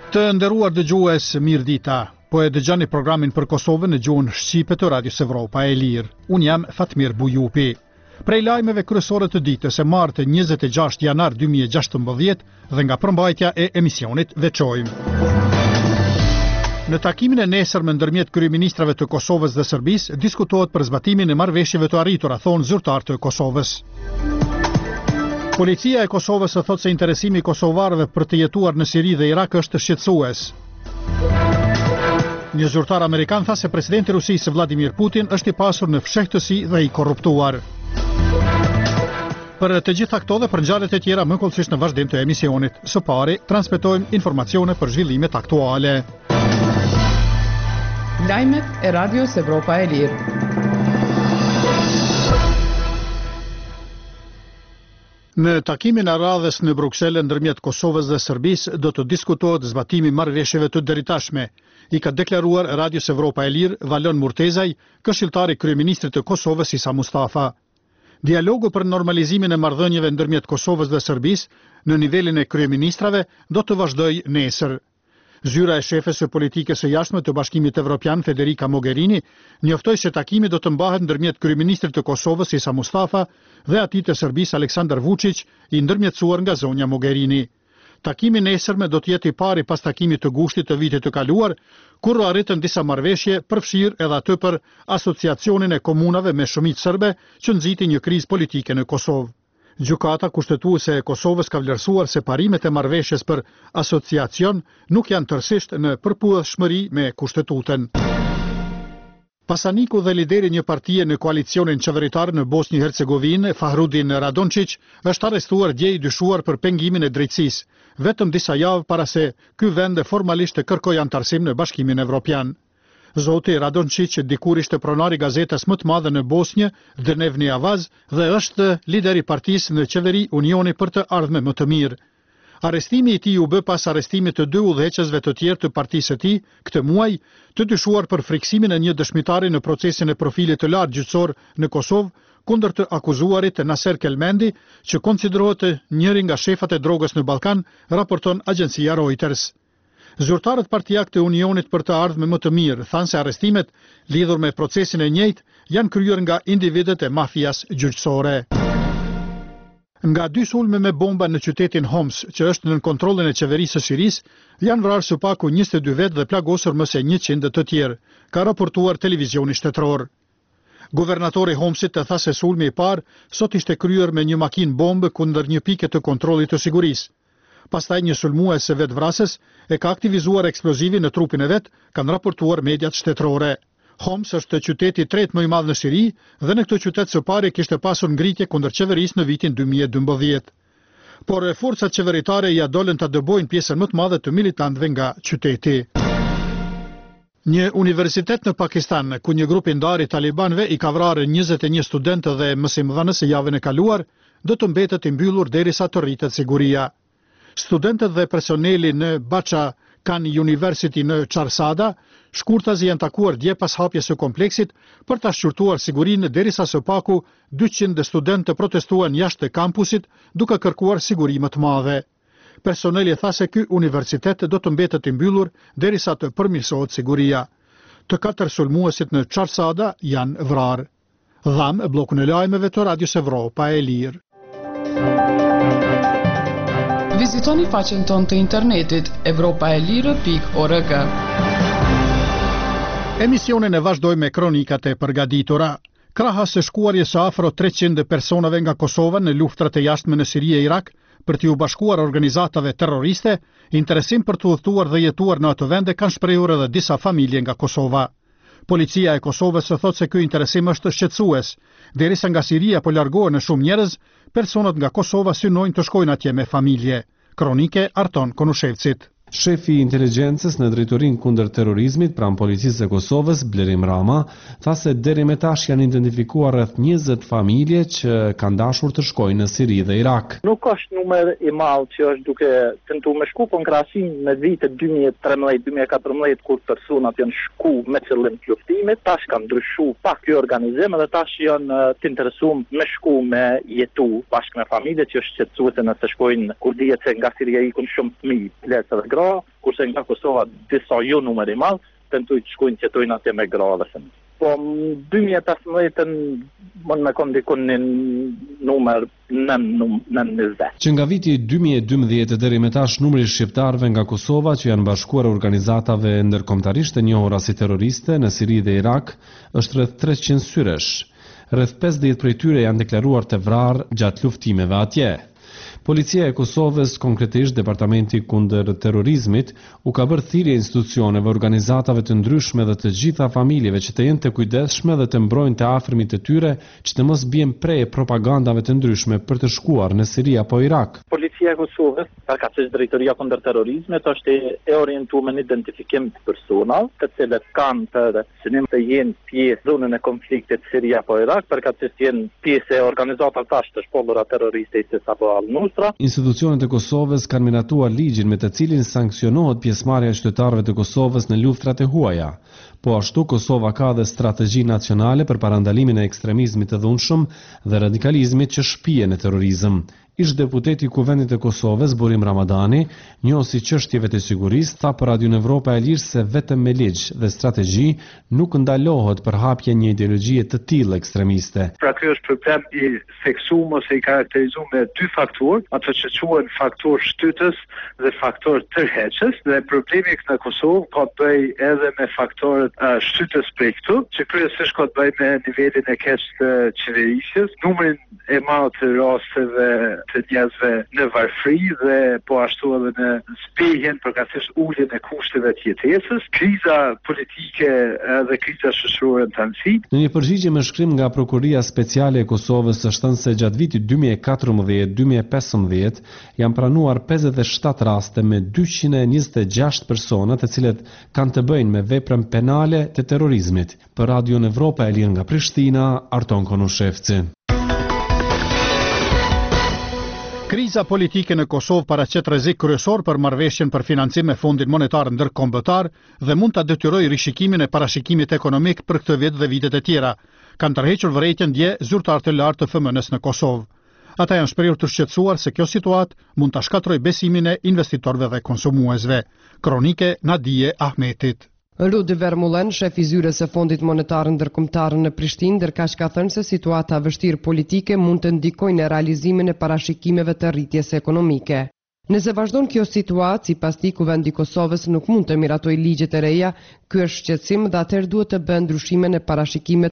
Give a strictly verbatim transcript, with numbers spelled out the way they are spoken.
Të nderuar dëgjues, mirë dita. Po e dëgjoni programin për Kosovën në gjuhën shqipe të Radios Evropa e Lirë. Unë jam Fatmir Bujupi. Prej lajmeve kryesore të ditës së martë njëzet e gjashtë janar dy mijë e gjashtëmbëdhjetë dhe nga përmbajtja e emisionit veçojmë. Në takimin e nesërmë ndërmjet kryeministrave të Kosovës dhe Serbisë diskutohet për zbatimin e marrëveshjeve të arritura, thonë zyrtarët e Kosovës. Policia e Kosovës e thot se interesimi i kosovarëve për të jetuar në Siri dhe Irak është shqetësues. Një zyrtar amerikan tha se presidenti i Rusisë Vladimir Putin është i pasur në fshehtësi dhe i korruptuar. Për të gjitha këto dhe për ngjarjet e tjera më kollësisht në vazhdim të emisionit. Së pari, transmetojmë informacione për zhvillimet aktuale. Lajmet e Radios Evropa e Lirë. Në takimin e radhës në Bruksel ndërmjet Kosovës dhe Serbisë do të diskutohet zbatimi i marrëveshjeve të deritashme, i ka deklaruar Radios Evropa e Lirë Valon Murtezaj, këshilltari i kryeministrit të Kosovës Isa Mustafa. Dialogu për normalizimin e marrëdhënieve ndërmjet Kosovës dhe Serbisë në nivelin e kryeministrave do të vazhdojë nesër. Zyra e shefes së politikës së jashtme të Bashkimit Evropian Federica Mogherini njoftoi se takimi do të mbahet ndërmjet kryeministrit të Kosovës Isa Mustafa dhe atij të Serbisë Aleksandar Vučić, i ndërmjetësuar nga zonja Mogherini. Takimi nesërme do të jetë i pari pas takimit të gushtit të vitit të kaluar, kur arritën disa marrëveshje, përfshirë edhe atë për asociacionin e komunave me shumicë serbe që nxiti një krizë politike në Kosovë. Gjykata kushtetuese e Kosovës ka vlerësuar se parimet e marrëveshjes për asociacion nuk janë tërësisht në përputhshmëri me kushtetutën. Pasaniku dhe lideri një partie në koalicionin qeveritar në Bosnjë Hercegovinë, Fahrudin Radončić, është arrestuar dje i dyshuar për pengimin e drejtësisë, vetëm disa javë para se ky vend formalisht të kërkojë antarësim në Bashkimin Evropian. Zoti Radončić dikur ishte pronari gazetës më të madhe në Bosnjë, Dnevni Avaz, dhe është lider i partisë në qeveri Unioni për të ardhme më të mirë. Arrestimi i tij u bë pas arrestimit të dy udhëheqësve të tjerë të partisë së tij këtë muaj, të dyshuar për friksimin e një dëshmitari në procesin e profilit të lartë gjyqësor në Kosovë kundër të akuzuarit Naser Kelmendi, që konsiderohet njëri nga shefat e drogës në Ballkan, raporton agjencia Reuters. Zyrtarët partijak të Unionit për të ardhme më të mirë thanë se arrestimet lidhur me procesin e njëjtë janë kryer nga individet e mafias gjyqësore. Nga dy sulme me bomba në qytetin Homs, që është nën kontrollin e qeverisë së Sirisë, janë vrarë së paku njëzet e dy vetë dhe plagosur më se njëqind të tjerë, ka raportuar televizioni shtetëror. Guvernatori Homsit të tha se sulmi i parë sot ishte kryer me një makinë bombë kundër një pike të kontrollit të sigurisë. Pastaj një sulmues së vetvrasës e ka aktivizuar eksplozivi në trupin e vet, kanë raportuar mediat shtetërore. Homs është qyteti i tretë më i madh në Siri dhe në këtë qytet së pari kishte pasur ngritje kundër qeverisë në vitin dy mijë e dymbëdhjetë. Por forcat qeveritare ja dolën ta dëbojnë pjesën më të madhe të militantëve nga qyteti. Një universitet në Pakistan, ku një grup i ndarë i talibanëve i ka vrarë njëzet e një studentë dhe mësimdhënës javën e kaluar, do të mbetet i mbyllur derisa të rritet siguria. Studentët dhe personeli në Bacha Khan University në Çarsada, shkurtazi janë takuar dje pas hapjes së kompleksit për ta shqyrtuar sigurinë derisa së paku dyqind studentë protestuan jashtë kampusit duke kërkuar siguri më të madhe. Personeli tha se ky universitet do të mbetet i mbyllur derisa të përmirësohet siguria. Të katër sulmuesit në Çarsada janë vrarë. Dham bllokun e lajmeve të Radios Evropa e Lirë. Vizitoni faqen tonë të internetit evropaelire pikë org. Emisionin e vazhdojmë me kronikat e përgatitura. Krahas së shkuarjes së afro treqind personave nga Kosova në luftrat e jashtme në Siri e Irak për t'u bashkuar organizatave terroriste, interesim për të udhëtuar dhe jetuar në ato vende kanë shprehur edhe disa familje nga Kosova. Policia e Kosovës thotë se ky interesim është shqetësues, derisa nga Siria po largohen në shumë njerëz, personat nga Kosova synojnë të shkojnë atje me familje. Kronike Arton Konushevcit. Shefi i inteligjencës në drejtorinë kundër terrorizmit pranë policisë së Kosovës, Blerim Rama, tha se deri më tash janë identifikuar rreth njëzet familje që kanë dashur të shkojnë në Siri dhe Irak. Nuk është numër i madh që është duke tentuar me shku, po në krahasim me vitet dy mijë e tretëmbëdhjetë dy mijë e katërmbëdhjetë kur personat janë shku me qëllim të luftimit, tash kanë ndryshuar pak ky organizim dhe tash janë të interesuar me shku me jetu bashkë me familje që është shqetësuese nëse shkojnë kur dihet se nga Siria ikun shumë fëmijë, plesë dhe gra, kurse nga Kosova disa jo numër i madh tentojnë të shkojnë të jetojnë atje me gra dhe fëmijë. Po në dy mijë e pesëmbëdhjetë mund me kon dikun në numër në njëzet. Që nga viti dy mijë e dymbëdhjetë deri më tash numri i shqiptarëve nga Kosova që janë bashkuar organizatave ndërkombëtarisht të njohura si terroriste në Siri dhe Irak është rreth treqind syresh. Rreth pesëdhjetë prej tyre janë deklaruar të vrarë gjatë luftimeve atje. Policia e Kosovës, konkretisht Departamenti kundër terrorizmit, u ka bërë thirrje institucioneve, organizatave të ndryshme dhe të gjitha familjeve që të jenë të kujdesshme dhe të mbrojnë të afërmit të tyre që të mos bien prej propagandave të ndryshme për të shkuar në Siri apo Irak. Policia e Kosovës, përkatësisht Drejtoria kundër terrorizmit, është e orientuar në identifikim të personave, të cilët kanë për synim të jenë pjesë zonën e konfliktit Siri apo Irak, përkatësisht jenë pjesë e organizatave tash të shkollura terroriste ISIS apo Al-Nusra. Institucionet e Kosovës kanë miratuar ligjin me të cilin sankcionohet pjesëmarrja e qytetarëve të Kosovës në luftrat e huaja. Po ashtu Kosova ka dhe strategji nacionale për parandalimin e ekstremizmit të dhunshëm dhe radikalizmit që shpihen në terrorizëm. Ish deputeti i Kuvendit të Kosovës, Burim Ramadani, njohësi çështjeve të sigurisë, tha për Radio Evropa e Lirë se vetëm me ligj dhe strategji nuk ndalohet përhapja një ideologjie të tillë ekstremiste. Pra ky është problem i theksuar ose i karakterizuar me dy faktorë, ato që quhen faktor shtytës dhe faktor tërheqës, dhe problemi në Kosovë ka të bëjë edhe me faktorët uh, shtytës prej këtu, që kryesisht ka të bëjë me nivelin e keq të qeverisjes, numrin e madh të rasteve të njerëzve në varfëri dhe po ashtu edhe në zbehjen përkatësisht uljen e kushteve të jetesës, kriza politike dhe kriza shoqërore në tanësi. Në një përgjigje me shkrim nga Prokuria Speciale e Kosovës është thënë se gjatë vitit dy mijë e katërmbëdhjetë dy mijë e pesëmbëdhjetë janë pranuar pesëdhjetë e shtatë raste me dyqind e njëzet e gjashtë persona të cilët kanë të bëjnë me veprën penale të terrorizmit. Për Radio Evropa e Lirë nga Prishtina, Arton Konushevci. Kriza politike në Kosovë paraqet rrezik kryesor për marrëveshjen për financim me Fondin Monetar Ndërkombëtar dhe mund ta detyrojë rishikimin e parashikimit ekonomik për këtë vit dhe vitet e tjera. Kanë tërhequr vërejtjen dje zyrtarët e lartë të F M N-s në Kosovë. Ata janë shprehur të shqetësuar se kjo situatë mund ta shkatërrojë besimin e investitorëve dhe konsumuesve. Kronike Nadije Ahmetit. Rudi Vermulen, shef i zyres e Fondit Monetar Ndërkombëtar në Prishtinë, ndërkaq ka thënë se situata e vështirë politike mund të ndikojë në realizimin e parashikimeve të rritjes ekonomike. Nëse vazhdon kjo situatë, sipas tij Kuvendi i Kosovës nuk mund të miratojë ligjet e reja, ky është shqetësim dhe atëherë duhet të bëhen ndryshime në parashikimet